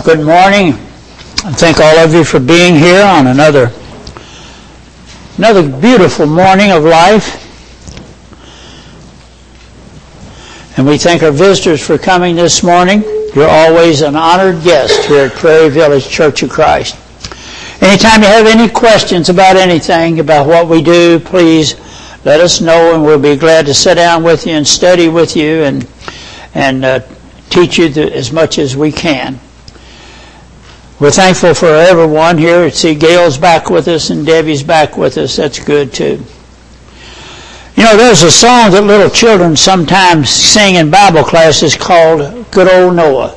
Good morning. I thank all of you for being here on another beautiful morning of life. And we thank our visitors for coming this morning. You're always an honored guest here at Prairie Village Church of Christ. Anytime you have any questions about anything, about what we do, please let us know, and we'll be glad to sit down with you and study with you and teach you as much as we can. We're thankful for everyone here. See, Gail's back with us and Debbie's back with us. That's good, too. You know, there's a song that little children sometimes sing in Bible classes called Good Old Noah.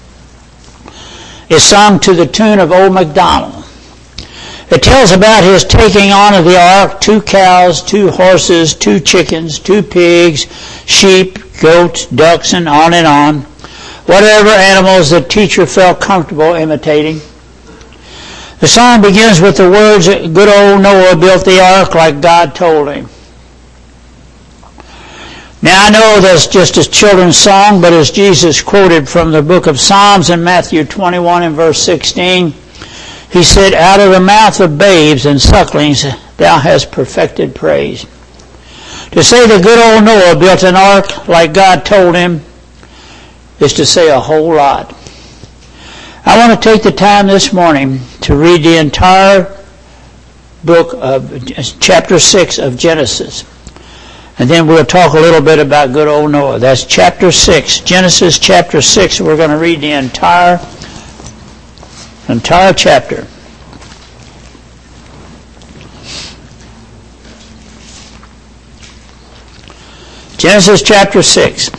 It's sung to the tune of Old MacDonald. It tells about his taking on of the ark 2 cows, 2 horses, 2 chickens, 2 pigs, sheep, goats, ducks, and on. Whatever animals the teacher felt comfortable imitating. The song begins with the words, good old Noah built the ark like God told him. Now I know that's just a children's song, but as Jesus quoted from the book of Psalms in Matthew 21 and verse 16, he said, out of the mouth of babes and sucklings thou hast perfected praise. To say that good old Noah built an ark like God told him is to say a whole lot. I want to take the time this morning to read the entire book of chapter 6 of Genesis. And then we'll talk a little bit about good old Noah. That's chapter 6. Genesis chapter 6. We're going to read the entire chapter. Genesis chapter 6.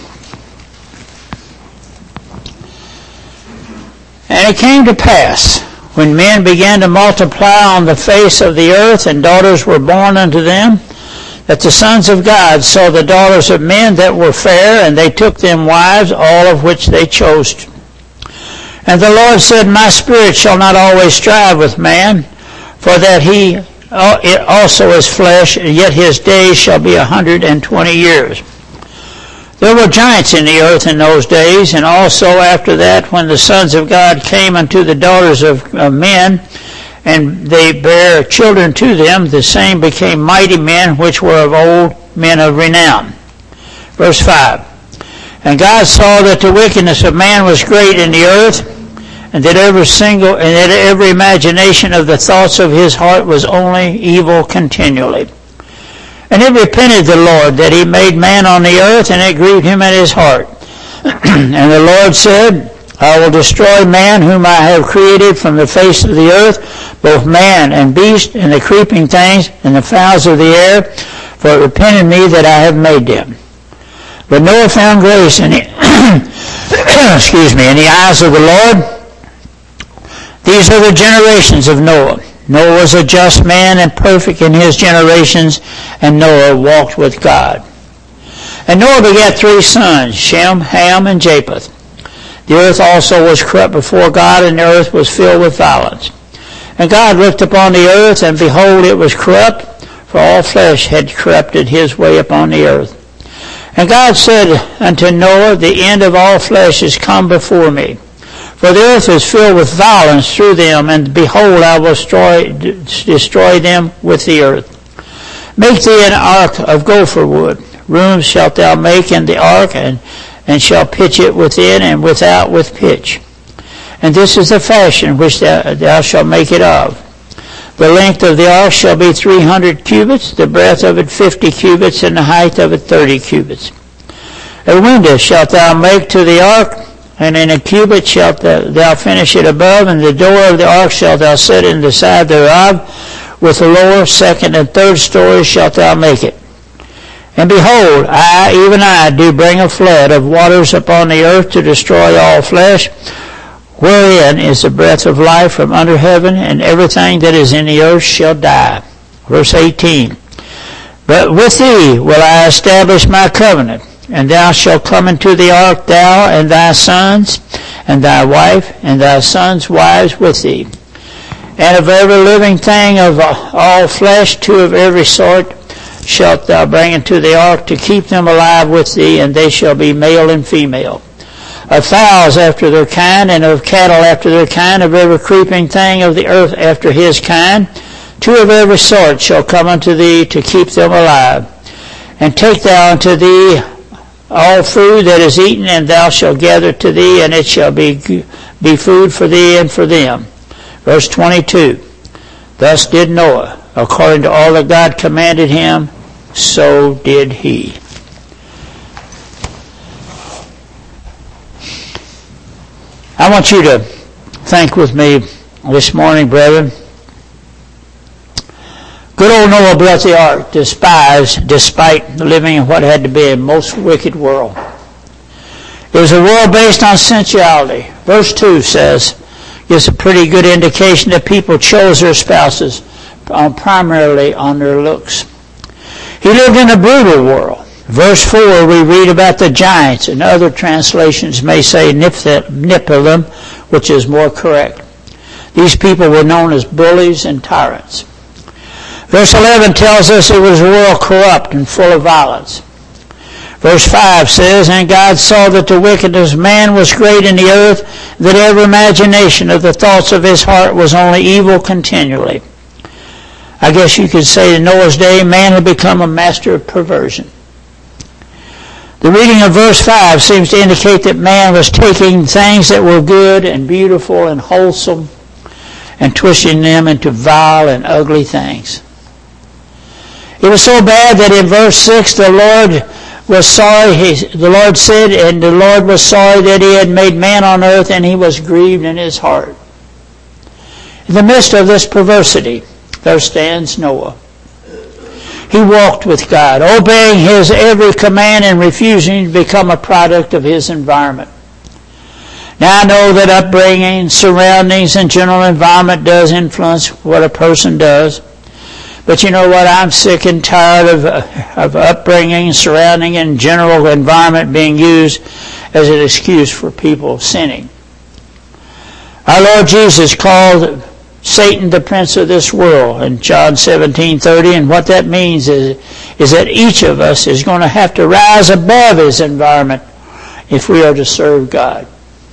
And it came to pass, when men began to multiply on the face of the earth, and daughters were born unto them, that the sons of God saw the daughters of men that were fair, and they took them wives, all of which they chose. And the Lord said, my spirit shall not always strive with man, for that he also is flesh, yet his days shall be 120 years. There were giants in the earth in those days, and also after that, when the sons of God came unto the daughters of men, and they bare children to them, the same became mighty men, which were of old, men of renown. Verse 5. And God saw that the wickedness of man was great in the earth, and that every imagination of the thoughts of his heart was only evil continually. And it repented the Lord that he made man on the earth, and it grieved him at his heart. And the Lord said, I will destroy man whom I have created from the face of the earth, both man and beast, and the creeping things, and the fowls of the air, for it repented me that I have made them. But Noah found grace in the, in the eyes of the Lord. These are the generations of Noah. Noah was a just man and perfect in his generations, and Noah walked with God. And Noah begat 3 sons, Shem, Ham, and Japheth. The earth also was corrupt before God, and the earth was filled with violence. And God looked upon the earth, and behold, it was corrupt, for all flesh had corrupted his way upon the earth. And God said unto Noah, the end of all flesh is come before me. For the earth is filled with violence through them, and behold, I will destroy them with the earth. Make thee an ark of gopher wood. Rooms shalt thou make in the ark, and shall pitch it within and without with pitch. And this is the fashion which thou shalt make it of. The length of the ark shall be 300 cubits, the breadth of it 50 cubits, and the height of it 30 cubits. A window shalt thou make to the ark, and in a cubit shalt thou finish it above, and the door of the ark shalt thou set in the side thereof. With the lower, second, and third stories shalt thou make it. And behold, I, even I, do bring a flood of waters upon the earth to destroy all flesh, wherein is the breath of life from under heaven, and everything that is in the earth shall die. Verse 18. But with thee will I establish my covenant, and thou shalt come into the ark, thou and thy sons, and thy wife, and thy sons' wives with thee. And of every living thing of all flesh, 2 of every sort, shalt thou bring into the ark to keep them alive with thee, and they shall be male and female. of fowls after their kind, and of cattle after their kind, of every creeping thing of the earth after his kind. 2 of every sort shall come unto thee to keep them alive. And take thou unto thee all food that is eaten, and thou shalt gather to thee, and it shall be food for thee and for them. Verse 22. Thus did Noah, according to all that God commanded him, so did he. I want you to think with me this morning, brethren. Good old Noah built the ark, despite living in what had to be a most wicked world. It was a world based on sensuality. Verse 2 gives a pretty good indication that people chose their spouses primarily on their looks. He lived in a brutal world. Verse 4, we read about the giants, and other translations may say Nephilim, which is more correct. These people were known as bullies and tyrants. Verse 11 tells us it was a world corrupt and full of violence. Verse 5 says, and God saw that the wickedness of man was great in the earth, that every imagination of the thoughts of his heart was only evil continually. I guess you could say in Noah's day, man had become a master of perversion. The reading of verse 5 seems to indicate that man was taking things that were good and beautiful and wholesome and twisting them into vile and ugly things. It was so bad that in verse 6 the Lord was sorry. The Lord said, and the Lord was sorry that he had made man on earth, and he was grieved in his heart. In the midst of this perversity, there stands Noah. He walked with God, obeying his every command and refusing to become a product of his environment. Now I know that upbringing, surroundings, and general environment does influence what a person does. But you know what? I'm sick and tired of upbringing, surrounding, and general environment being used as an excuse for people sinning. Our Lord Jesus called Satan the prince of this world in John 17:30, and what that means is that each of us is going to have to rise above his environment if we are to serve God.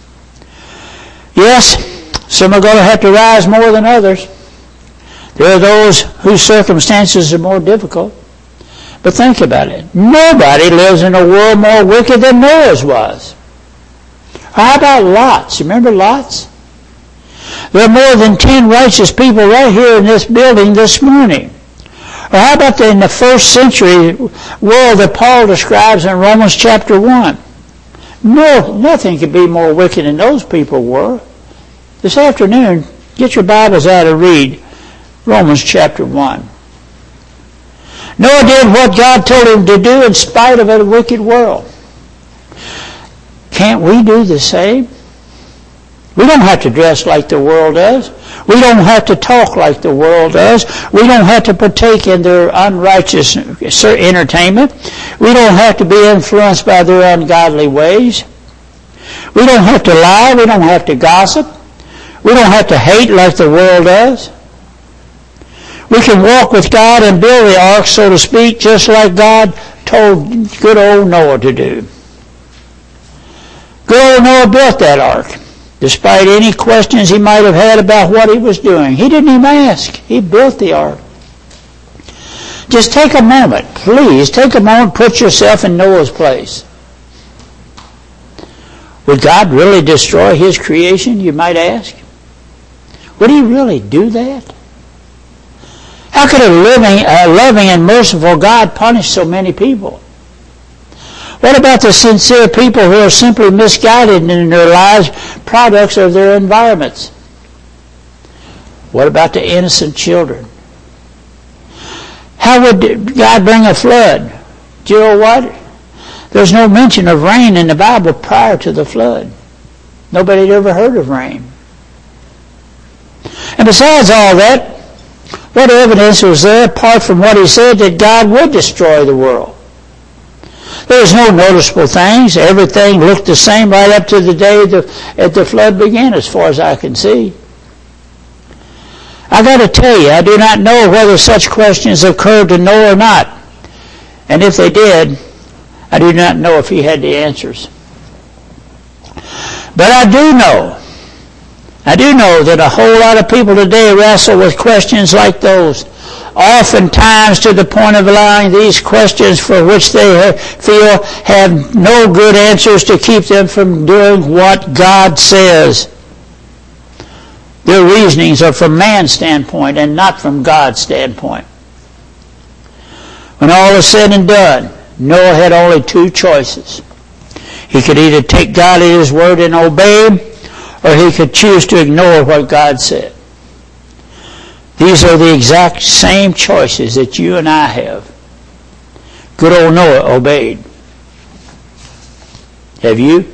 Yes, some are going to have to rise more than others. There are those whose circumstances are more difficult. But think about it. Nobody lives in a world more wicked than Noah's was. How about Lot's? You remember Lot's? There are more than 10 righteous people right here in this building this morning. Or how about in the first century world that Paul describes in Romans chapter 1? No, nothing could be more wicked than those people were. This afternoon, get your Bibles out and read Romans chapter 1. Noah did what God told him to do in spite of a wicked world. Can't we do the same? We don't have to dress like the world does. We don't have to talk like the world does. We don't have to partake in their unrighteous entertainment. We don't have to be influenced by their ungodly ways. We don't have to lie. We don't have to gossip. We don't have to hate like the world does. We can walk with God and build the ark, so to speak, just like God told good old Noah to do. Good old Noah built that ark, despite any questions he might have had about what he was doing. He didn't even ask. He built the ark. Just take a moment, please, take a moment, put yourself in Noah's place. Would God really destroy his creation, you might ask? Would he really do that? How could a loving and merciful God punish so many people? What about the sincere people who are simply misguided in their lives, products of their environments? What about the innocent children? How would God bring a flood? Do you know what? There's no mention of rain in the Bible prior to the flood. Nobody had ever heard of rain. And besides all that, what evidence was there apart from what he said that God would destroy the world? There was no noticeable things. Everything looked the same right up to the day that the flood began, as far as I can see. I got to tell you, I do not know whether such questions occurred to Noah or not. And if they did, I do not know if he had the answers. But I do know that a whole lot of people today wrestle with questions like those, oftentimes to the point of allowing these questions for which they feel have no good answers to keep them from doing what God says. Their reasonings are from man's standpoint and not from God's standpoint. When all is said and done, Noah had only two choices. He could either take God at His word and obey Him, or he could choose to ignore what God said. These are the exact same choices that you and I have. Good old Noah obeyed. Have you?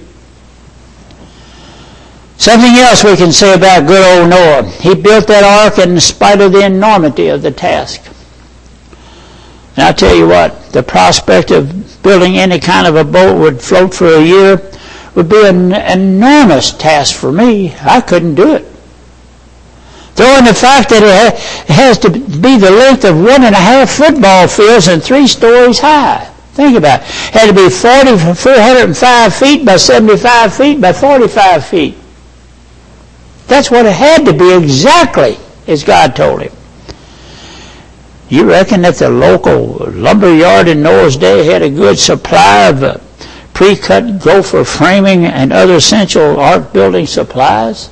Something else we can say about good old Noah. He built that ark in spite of the enormity of the task. And I'll tell you what, the prospect of building any kind of a boat would float for a year would be an enormous task for me. I couldn't do it. Throw in the fact that it has to be the length of 1.5 football fields and 3 stories high. Think about it. It had to be 405 feet by 75 feet by 45 feet. That's what it had to be exactly as God told him. You reckon that the local lumber yard in Noah's day had a good supply of pre-cut gopher framing and other essential ark building supplies?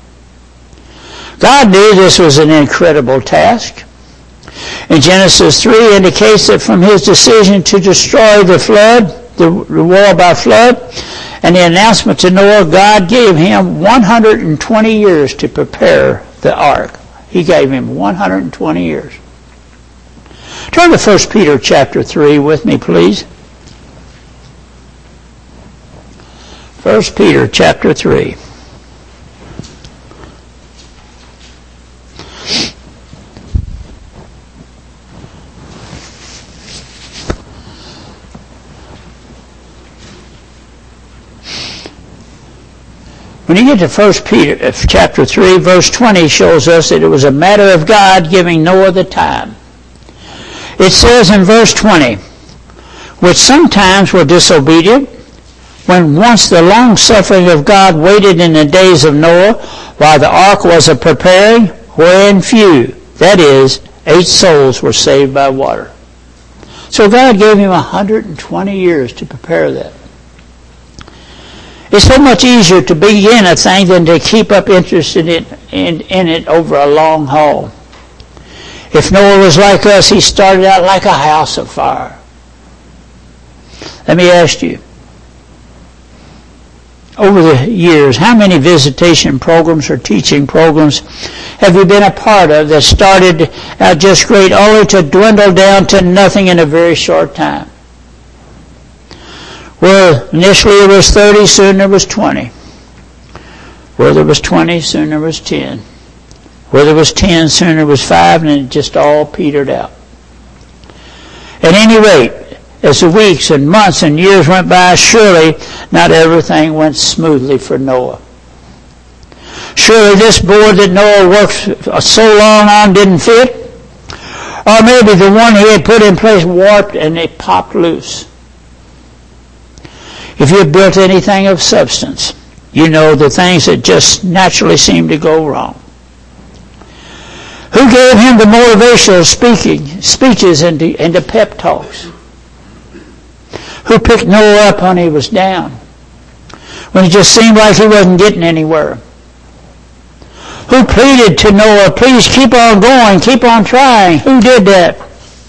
God knew this was an incredible task. In Genesis 3 indicates that from his decision to destroy the flood, the world by flood, and the announcement to Noah, God gave him 120 years to prepare the ark. He gave him 120 years. Turn to 1 Peter chapter 3 with me, please. 1 Peter chapter 3. When you get to 1 Peter chapter 3, verse 20 shows us that it was a matter of God giving Noah the time. It says in verse 20, which sometimes were disobedient, when once the long-suffering of God waited in the days of Noah, while the ark was a-preparing, wherein few, that is, 8 souls were saved by water. So God gave him 120 years to prepare that. It's so much easier to begin a thing than to keep up interest in it over a long haul. If Noah was like us, he started out like a house of fire. Let me ask you, over the years, how many visitation programs or teaching programs have you been a part of that started out just great only to dwindle down to nothing in a very short time? Well, initially there was 30, soon there was 20. Where there was 20, soon there was 10. Where there was 10, soon there was 5, and it just all petered out. At any rate, as the weeks and months and years went by, surely not everything went smoothly for Noah. Surely this board that Noah worked so long on didn't fit. Or maybe the one he had put in place warped and it popped loose. If you've built anything of substance, you know the things that just naturally seem to go wrong. Who gave him the motivational speeches and the pep talks? Who picked Noah up when he was down? When it just seemed like he wasn't getting anywhere? Who pleaded to Noah, please keep on going, keep on trying? Who did that?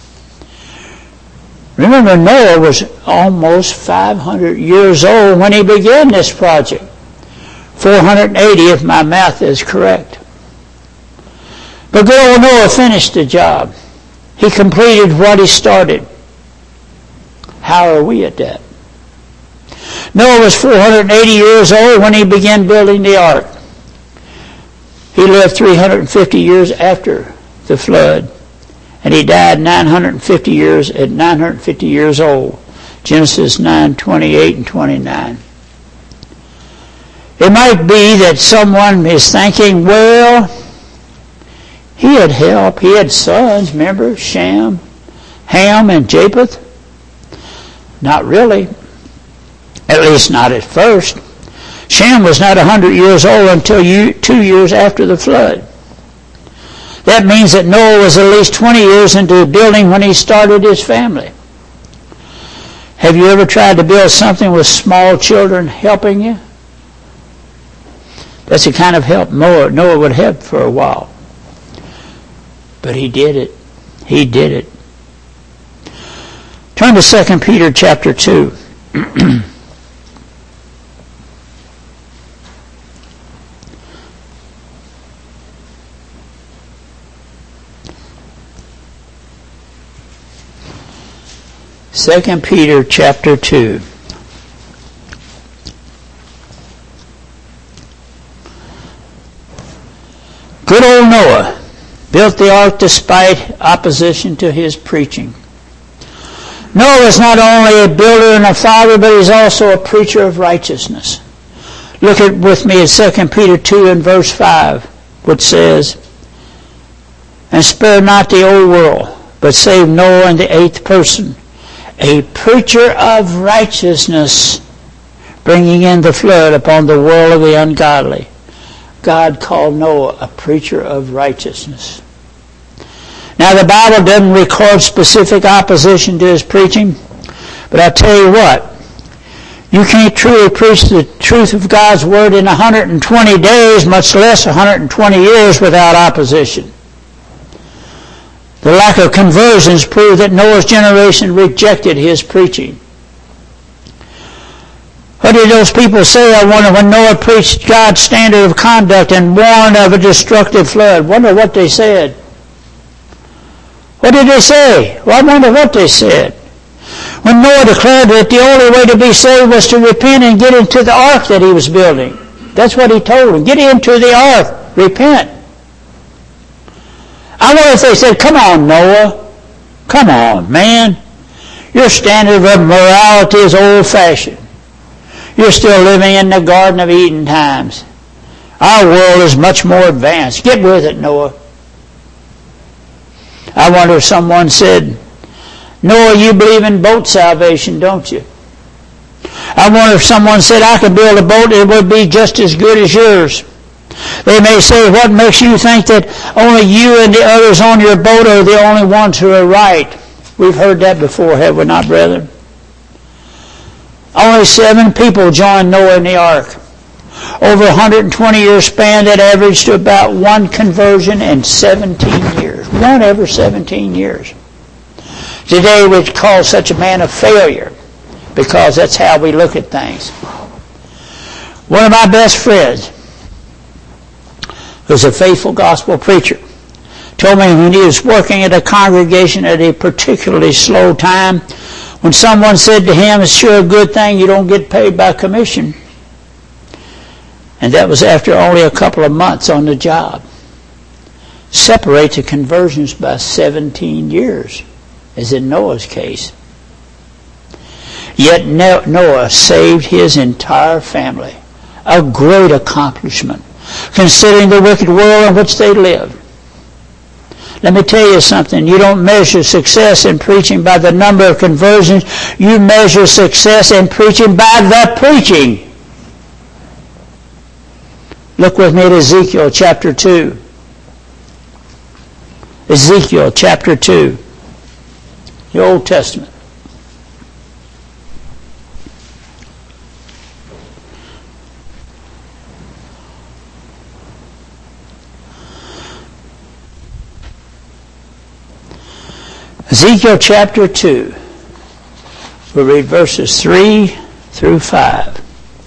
Remember, Noah was almost 500 years old when he began this project. 480 if my math is correct. But good old Noah finished the job. He completed what he started. How are we at that? Noah was 480 years old when he began building the ark. He lived 350 years after the flood. And he died 950 years old. Genesis 9:28 and 29. It might be that someone is thinking, well, he had help. He had sons, remember? Shem, Ham, and Japheth. Not really. At least not at first. Shem was not 100 years old until 2 years after the flood. That means that Noah was at least 20 years into building when he started his family. Have you ever tried to build something with small children helping you? That's the kind of help Noah would have for a while. But he did it. He did it. Turn to 2 Peter chapter 2. 2 Peter chapter 2. Good old Noah built the ark despite opposition to his preaching. Noah is not only a builder and a father, but he's also a preacher of righteousness. Look with me at 2 Peter 2 and verse 5, which says, "And spare not the old world, but save Noah in the 8th person, a preacher of righteousness, bringing in the flood upon the world of the ungodly." God called Noah a preacher of righteousness. Now the Bible doesn't record specific opposition to his preaching, but I'll tell you what, you can't truly preach the truth of God's Word in 120 days, much less 120 years, without opposition. The lack of conversions prove that Noah's generation rejected his preaching. What did those people say, I wonder, when Noah preached God's standard of conduct and warned of a destructive flood? Wonder what they said. What did they say? Well, I wonder what they said. When Noah declared that the only way to be saved was to repent and get into the ark that he was building. That's what he told them. Get into the ark. Repent. I wonder if they said, come on, Noah. Come on, man. Your standard of morality is old-fashioned. You're still living in the Garden of Eden times. Our world is much more advanced. Get with it, Noah. I wonder if someone said, Noah, you believe in boat salvation, don't you? I wonder if someone said, I could build a boat, it would be just as good as yours. They may say, what makes you think that only you and the others on your boat are the only ones who are right? We've heard that before, have we not, brethren? Only 7 people joined Noah in the ark. Over a 120-year span, that averaged to about 1 conversion in 17 years. 1 every 17 years. Today we'd call such a man a failure because that's how we look at things. One of my best friends, who's a faithful gospel preacher, told me when he was working at a congregation at a particularly slow time, when someone said to him, it's sure a good thing you don't get paid by commission. And that was after only a couple of months on the job. Separate the conversions by 17 years, as in Noah's case. Yet Noah saved his entire family. A great accomplishment, considering the wicked world in which they lived. Let me tell you something. You don't measure success in preaching by the number of conversions. You measure success in preaching by the preaching. Look with me at Ezekiel chapter 2. Ezekiel chapter 2. The Old Testament. Ezekiel chapter 2. We'll read verses 3 through 5.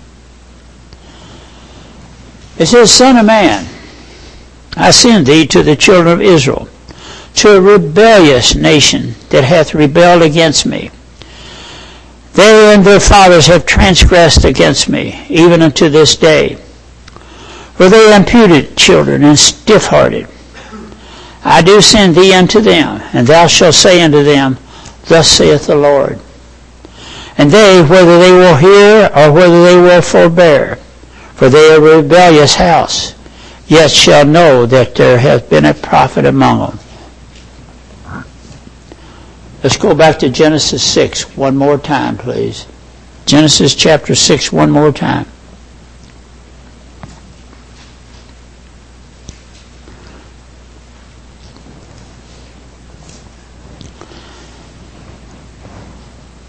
It says, Son of man, I send thee to the children of Israel, to a rebellious nation that hath rebelled against me. They and their fathers have transgressed against me, even unto this day. For they are imputed children and stiff-hearted. I do send thee unto them, and thou shalt say unto them, Thus saith the Lord. And they, whether they will hear or whether they will forbear, for they are a rebellious house, yet shall know that there hath been a prophet among them. Let's go back to Genesis 6 one more time, please. Genesis chapter 6 one more time.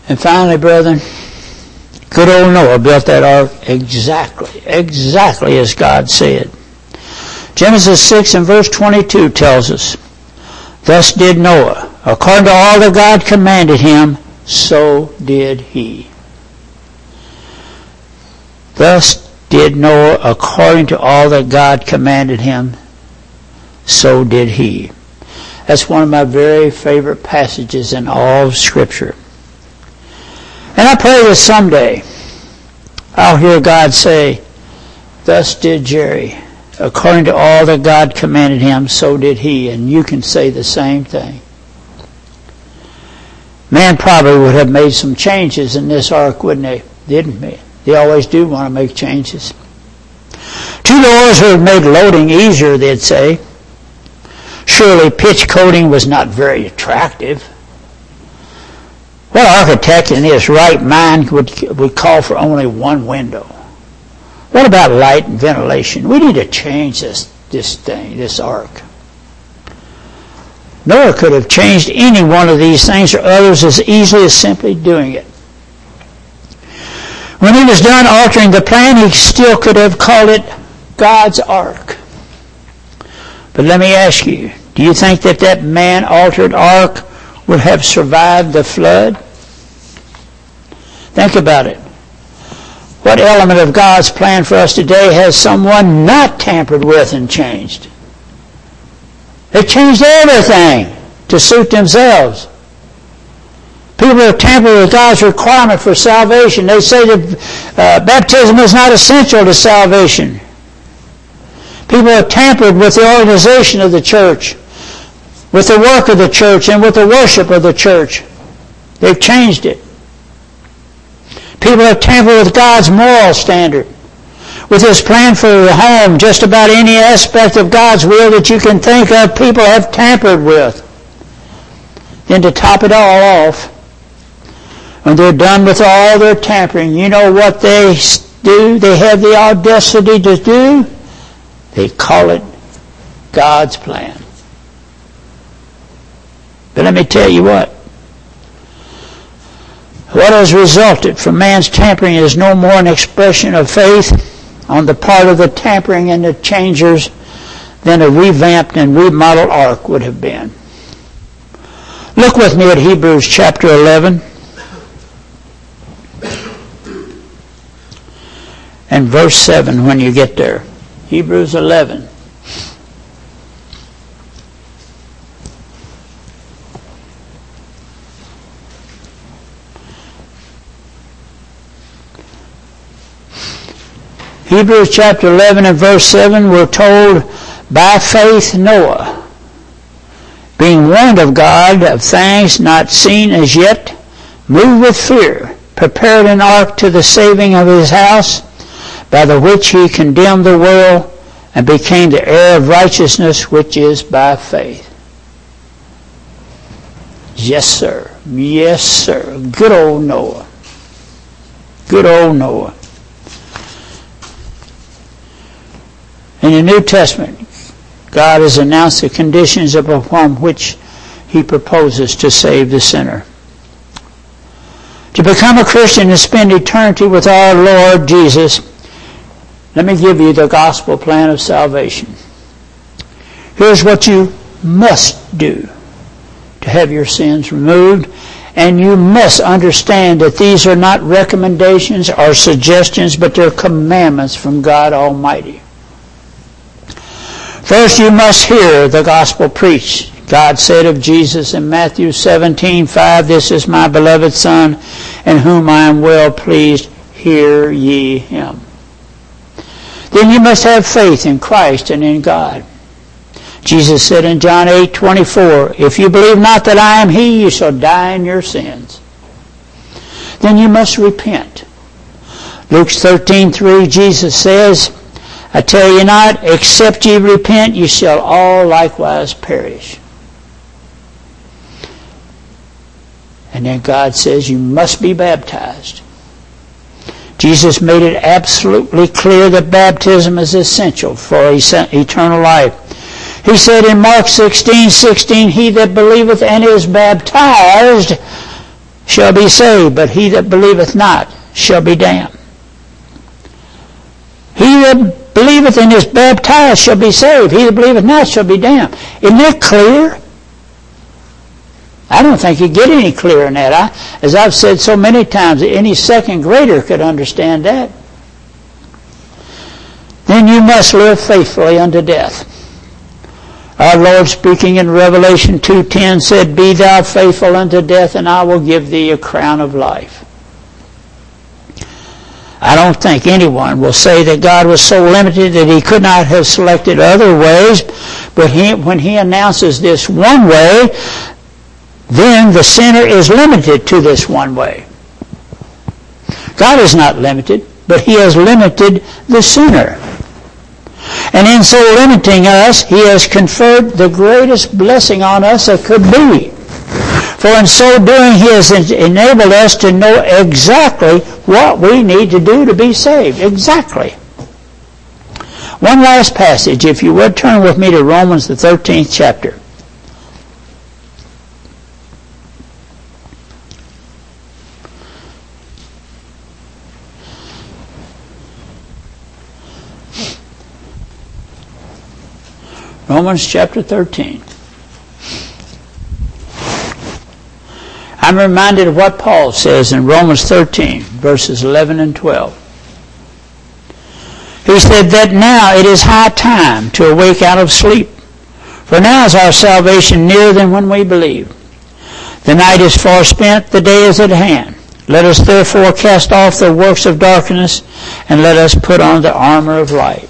And finally, brethren, good old Noah built that ark exactly as God said. Genesis 6 and verse 22 tells us, thus did Noah, according to all that God commanded him, so did he. Thus did Noah according to all that God commanded him, so did he. That's one of my very favorite passages in all of Scripture. And I pray that someday I'll hear God say, thus did Jerry. According to all that God commanded him, so did he. And you can say the same thing. Man probably would have made some changes in this ark, wouldn't they? Didn't they? They always do want to make changes. Two doors would have made loading easier, they'd say. Surely pitch coating was not very attractive. What architect in his right mind would call for only one window? What about light and ventilation? We need to change this ark. Noah could have changed any one of these things or others as easily as simply doing it. When he was done altering the plan, he still could have called it God's ark. But let me ask you, do you think that man-altered ark would have survived the flood? Think about it. What element of God's plan for us today has someone not tampered with and changed? They've changed everything to suit themselves. People have tampered with God's requirement for salvation. They say that baptism is not essential to salvation. People have tampered with the organization of the church, with the work of the church, and with the worship of the church. They've changed it. People have tampered with God's moral standard, with His plan for the home. Just about any aspect of God's will that you can think of, people have tampered with. Then to top it all off, when they're done with all their tampering, you know what they do? They have the audacity to do? They call it God's plan. But let me tell you what has resulted from man's tampering is no more an expression of faith on the part of the tampering and the changers than a revamped and remodeled ark would have been. Look with me at Hebrews chapter 11 and verse 7 when you get there. Hebrews 11. Hebrews chapter 11 and verse 7, we're told, by faith Noah, being warned of God of things not seen as yet, moved with fear, prepared an ark to the saving of his house, by the which he condemned the world, and became the heir of righteousness, which is by faith. Yes, sir. Yes, sir. Good old Noah. Good old Noah. In the New Testament, God has announced the conditions upon which He proposes to save the sinner. To become a Christian and spend eternity with our Lord Jesus, let me give you the gospel plan of salvation. Here's what you must do to have your sins removed, and you must understand that these are not recommendations or suggestions, but they're commandments from God Almighty. First, you must hear the gospel preached. God said of Jesus in Matthew 17:5, "This is my beloved Son, in whom I am well pleased. Hear ye him." Then you must have faith in Christ and in God. Jesus said in John 8:24, "If you believe not that I am He, you shall die in your sins." Then you must repent. Luke 13:3, Jesus says, "I tell you not, except ye repent, ye shall all likewise perish." And then God says you must be baptized. Jesus made it absolutely clear that baptism is essential for eternal life. He said in Mark 16:16, "He that believeth and is baptized shall be saved, but he that believeth not shall be damned. He that believeth and is baptized shall be saved. He that believeth not shall be damned. Isn't that clear? I don't think you get any clearer than that. As I've said so many times, any second grader could understand that. Then you must live faithfully unto death. Our Lord, speaking in Revelation 2:10, said, Be thou faithful unto death, and I will give thee a crown of life. I don't think anyone will say that God was so limited that he could not have selected other ways, but when he announces this one way, then the sinner is limited to this one way. God is not limited, but he has limited the sinner. And in so limiting us, he has conferred the greatest blessing on us that could be. For in so doing, he has enabled us to know exactly what we need to do to be saved. Exactly. One last passage, if you would, turn with me to Romans, the 13th chapter. Romans chapter 13. I'm reminded of what Paul says in Romans 13, verses 11 and 12. He said that now it is high time to awake out of sleep, for now is our salvation nearer than when we believed. The night is far spent, the day is at hand. Let us therefore cast off the works of darkness, and let us put on the armor of light.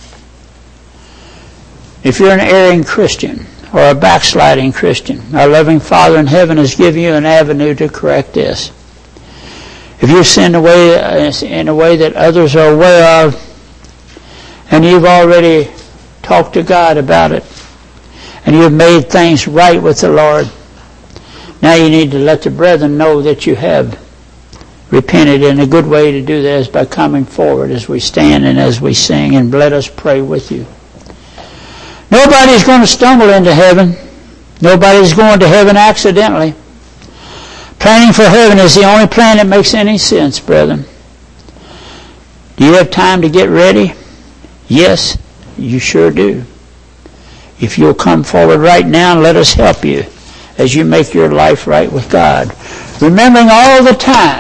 If you're an erring Christian or a backsliding Christian, our loving Father in heaven has given you an avenue to correct this. If you've sinned in a way that others are aware of, and you've already talked to God about it, and you've made things right with the Lord, now you need to let the brethren know that you have repented, and a good way to do that is by coming forward as we stand and as we sing, and let us pray with you. Nobody's going to stumble into heaven. Nobody's going to heaven accidentally. Planning for heaven is the only plan that makes any sense, brethren. Do you have time to get ready? Yes, you sure do. If you'll come forward right now and let us help you as you make your life right with God. Remembering all the time,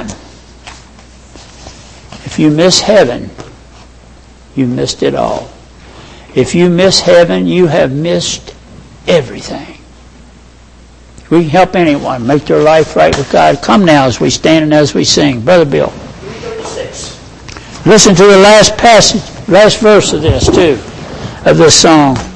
if you miss heaven, you missed it all. If you miss heaven, you have missed everything. We can help anyone make their life right with God. Come now as we stand and as we sing. Brother Bill. 336. Listen to the last passage, last verse of this too, of this song.